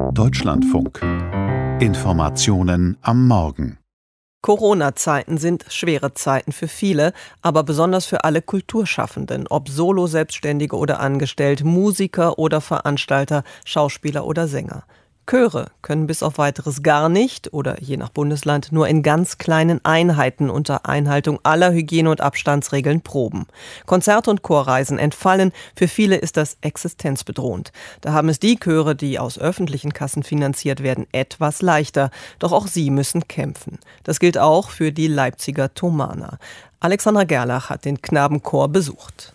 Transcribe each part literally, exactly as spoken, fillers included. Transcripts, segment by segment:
Deutschlandfunk. Informationen am Morgen. Corona-Zeiten sind schwere Zeiten für viele, aber besonders für alle Kulturschaffenden, ob Solo-Selbstständige oder angestellt, Musiker oder Veranstalter, Schauspieler oder Sänger. Chöre können bis auf Weiteres gar nicht oder je nach Bundesland nur in ganz kleinen Einheiten unter Einhaltung aller Hygiene- und Abstandsregeln proben. Konzerte und Chorreisen entfallen, für viele ist das existenzbedrohend. Da haben es die Chöre, die aus öffentlichen Kassen finanziert werden, etwas leichter. Doch auch sie müssen kämpfen. Das gilt auch für die Leipziger Thomaner. Alexandra Gerlach hat den Knabenchor besucht.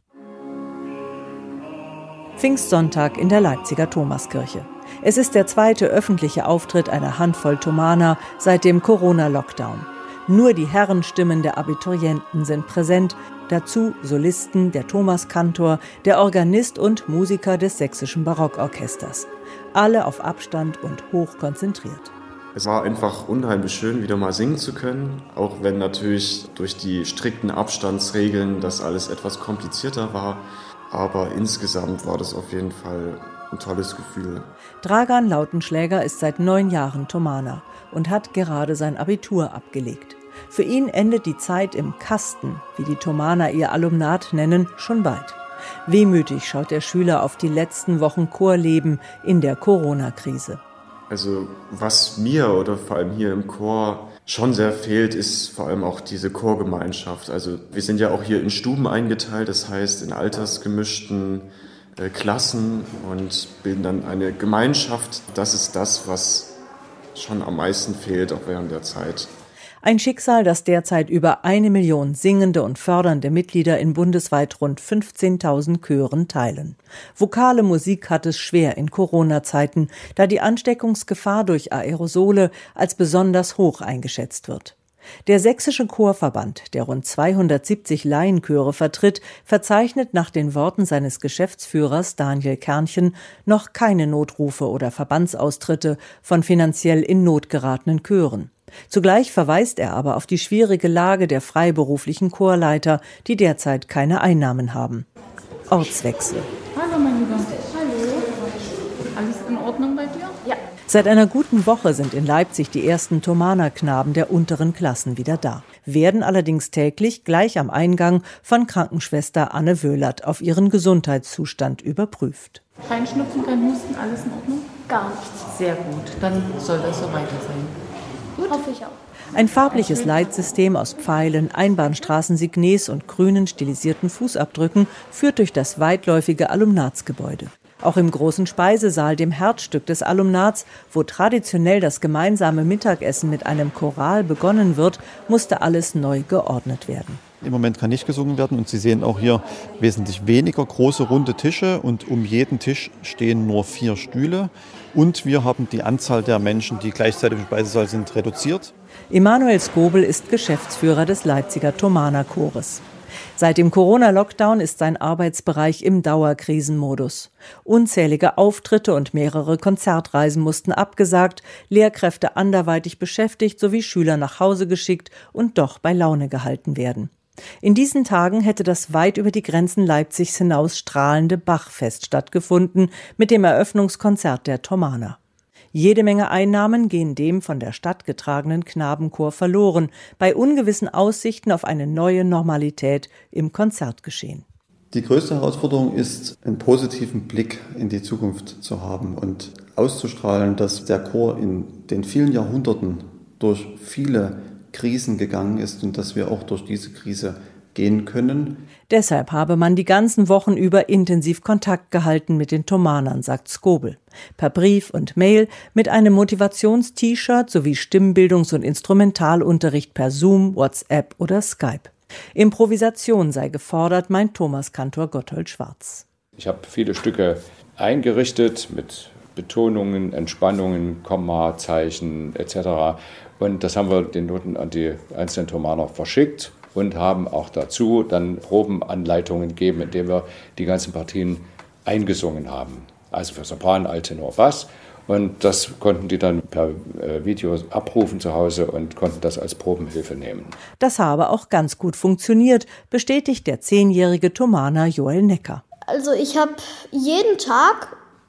Pfingstsonntag in der Leipziger Thomaskirche. Es ist der zweite öffentliche Auftritt einer Handvoll Thomaner seit dem Corona-Lockdown. Nur die Herrenstimmen der Abiturienten sind präsent, dazu Solisten, der Thomaskantor, der Organist und Musiker des Sächsischen Barockorchesters. Alle auf Abstand und hoch konzentriert. Es war einfach unheimlich schön, wieder mal singen zu können, auch wenn natürlich durch die strikten Abstandsregeln das alles etwas komplizierter war. Aber insgesamt war das auf jeden Fall ein tolles Gefühl. Dragan Lautenschläger ist seit neun Jahren Thomaner und hat gerade sein Abitur abgelegt. Für ihn endet die Zeit im Kasten, wie die Thomaner ihr Alumnat nennen, schon bald. Wehmütig schaut der Schüler auf die letzten Wochen Chorleben in der Corona-Krise. Also was mir oder vor allem hier im Chor schon sehr fehlt, ist vor allem auch diese Chorgemeinschaft. Also wir sind ja auch hier in Stuben eingeteilt, das heißt in altersgemischten äh, Klassen und bilden dann eine Gemeinschaft. Das ist das, was schon am meisten fehlt, auch während der Zeit. Ein Schicksal, das derzeit über eine Million singende und fördernde Mitglieder in bundesweit rund fünfzehntausend Chören teilen. Vokale Musik hat es schwer in Corona-Zeiten, da die Ansteckungsgefahr durch Aerosole als besonders hoch eingeschätzt wird. Der Sächsische Chorverband, der rund zweihundertsiebzig Laienchöre vertritt, verzeichnet nach den Worten seines Geschäftsführers Daniel Kernchen noch keine Notrufe oder Verbandsaustritte von finanziell in Not geratenen Chören. Zugleich verweist er aber auf die schwierige Lage der freiberuflichen Chorleiter, die derzeit keine Einnahmen haben. Ortswechsel. Hallo, mein Lieber. Hallo. Alles in Ordnung bei dir? Ja. Seit einer guten Woche sind in Leipzig die ersten Thomanerknaben der unteren Klassen wieder da, werden allerdings täglich gleich am Eingang von Krankenschwester Anne Wöhlert auf ihren Gesundheitszustand überprüft. Kein Schnupfen, kein Husten, alles in Ordnung? Gar nichts. Sehr gut, dann soll das so weiter sein. Gut. Hoffe ich auch. Ein farbliches Leitsystem aus Pfeilen, Einbahnstraßensignes und grünen stilisierten Fußabdrücken führt durch das weitläufige Alumnatsgebäude. Auch im großen Speisesaal, dem Herzstück des Alumnats, wo traditionell das gemeinsame Mittagessen mit einem Choral begonnen wird, musste alles neu geordnet werden. Im Moment kann nicht gesungen werden und Sie sehen auch hier wesentlich weniger große runde Tische und um jeden Tisch stehen nur vier Stühle. Und wir haben die Anzahl der Menschen, die gleichzeitig im Speisesaal sind, reduziert. Emanuel Skobel ist Geschäftsführer des Leipziger Thomanerchores. Seit dem Corona-Lockdown ist sein Arbeitsbereich im Dauerkrisenmodus. Unzählige Auftritte und mehrere Konzertreisen mussten abgesagt, Lehrkräfte anderweitig beschäftigt sowie Schüler nach Hause geschickt und doch bei Laune gehalten werden. In diesen Tagen hätte das weit über die Grenzen Leipzigs hinaus strahlende Bachfest stattgefunden mit dem Eröffnungskonzert der Thomaner. Jede Menge Einnahmen gehen dem von der Stadt getragenen Knabenchor verloren, bei ungewissen Aussichten auf eine neue Normalität im Konzertgeschehen. Die größte Herausforderung ist, einen positiven Blick in die Zukunft zu haben und auszustrahlen, dass der Chor in den vielen Jahrhunderten durch viele Krisen gegangen ist und dass wir auch durch diese Krise gehen können. Deshalb habe man die ganzen Wochen über intensiv Kontakt gehalten mit den Thomanern, sagt Skobel. Per Brief und Mail, mit einem Motivations-T-Shirt sowie Stimmbildungs- und Instrumentalunterricht per Zoom, WhatsApp oder Skype. Improvisation sei gefordert, meint Thomaskantor Gotthold Schwarz. Ich habe viele Stücke eingerichtet mit Betonungen, Entspannungen, Kommazeichen et cetera. Und das haben wir den Noten an die einzelnen Thomaner verschickt und haben auch dazu dann Probenanleitungen gegeben, indem wir die ganzen Partien eingesungen haben. Also für Sopran, Alttenor, Bass. Und das konnten die dann per Video abrufen zu Hause und konnten das als Probenhilfe nehmen. Das habe auch ganz gut funktioniert, bestätigt der zehnjährige Thomaner Joel Necker. Also ich habe jeden Tag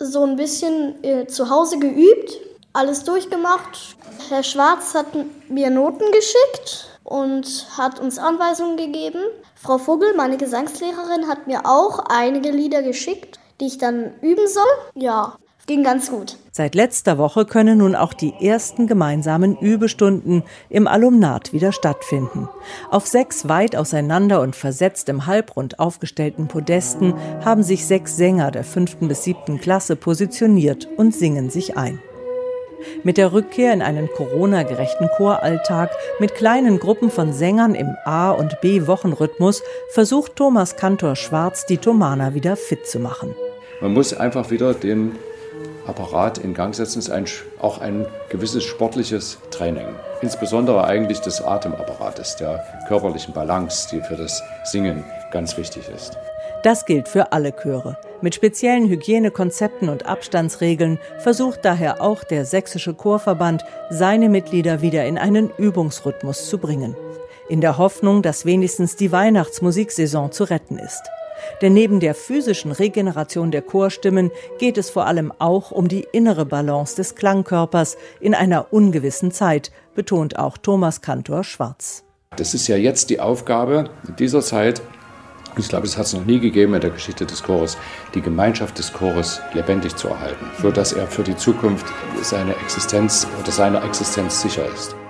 so ein bisschen äh, zu Hause geübt, alles durchgemacht. Herr Schwarz hat mir Noten geschickt und hat uns Anweisungen gegeben. Frau Vogel, meine Gesangslehrerin, hat mir auch einige Lieder geschickt, die ich dann üben soll. Ja, ging ganz gut. Seit letzter Woche können nun auch die ersten gemeinsamen Übestunden im Alumnat wieder stattfinden. Auf sechs weit auseinander und versetzt im Halbrund aufgestellten Podesten haben sich sechs Sänger der fünften bis siebten Klasse positioniert und singen sich ein. Mit der Rückkehr in einen Corona-gerechten Choralltag mit kleinen Gruppen von Sängern im A- und B-Wochenrhythmus versucht Thomas Kantor Schwarz, die Thomaner wieder fit zu machen. Man muss einfach wieder den Apparat in Gang setzen, ist ein, auch ein gewisses sportliches Training. Insbesondere eigentlich des Atemapparates, der körperlichen Balance, die für das Singen ganz wichtig ist. Das gilt für alle Chöre. Mit speziellen Hygienekonzepten und Abstandsregeln versucht daher auch der Sächsische Chorverband, seine Mitglieder wieder in einen Übungsrhythmus zu bringen. In der Hoffnung, dass wenigstens die Weihnachtsmusiksaison zu retten ist. Denn neben der physischen Regeneration der Chorstimmen geht es vor allem auch um die innere Balance des Klangkörpers in einer ungewissen Zeit, betont auch Thomas Kantor Schwarz. Das ist ja jetzt die Aufgabe in dieser Zeit, ich glaube, es hat es noch nie gegeben in der Geschichte des Chores, die Gemeinschaft des Chores lebendig zu erhalten, sodass er für die Zukunft seine Existenz oder seiner Existenz sicher ist.